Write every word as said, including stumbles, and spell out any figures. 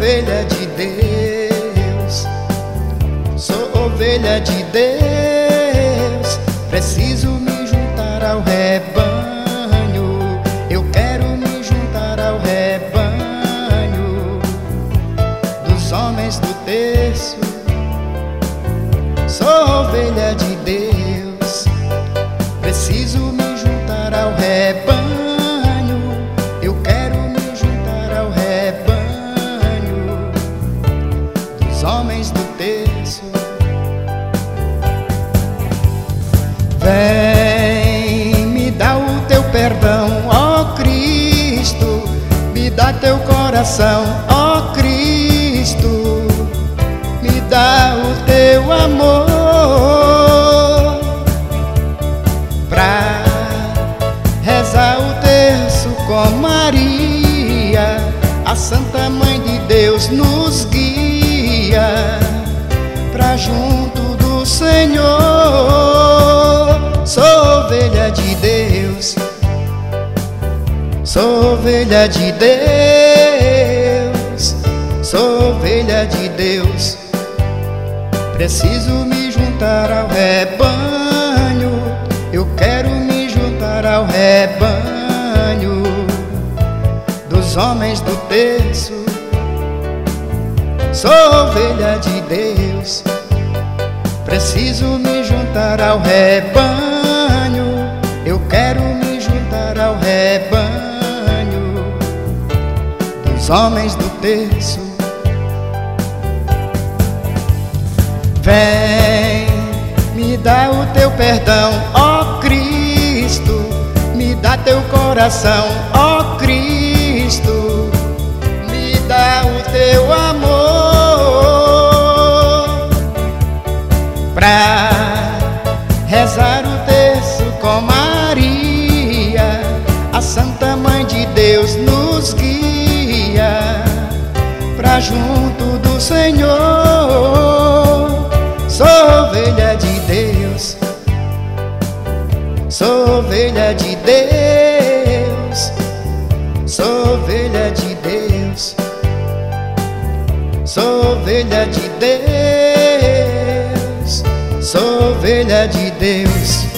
ovelha de Deus, sou ovelha de Deus, preciso me juntar ao rebanho, eu quero me juntar ao rebanho dos homens do terço. Sou ovelha de Deus, preciso me juntar ao rebanho, eu quero me juntar ao rebanho dos homens do terço. Vem, me dá o teu perdão, ó Cristo, me dá teu coração, ó Cristo, me dá o teu amor pra rezar o terço com Maria, a Santa Mãe de Deus nos guia pra junto do Senhor. Sou ovelha de Deus, sou ovelha de Deus, sou ovelha de Deus, preciso me juntar ao rebanho, eu quero me juntar ao rebanho dos homens do terço. Sou ovelha de Deus, preciso me juntar ao rebanho, eu quero me juntar ao rebanho dos homens do terço. Vem, me dá o teu perdão, ó Cristo, me dá teu coração, ó Cristo, me dá o teu amor pra rezar o terço com Maria, a Santa Mãe de Deus nos guia pra junto do Senhor. Sou ovelha de Deus, sou ovelha de Deus, sou ovelha de Deus, sou ovelha de Deus, sou ovelha de Deus.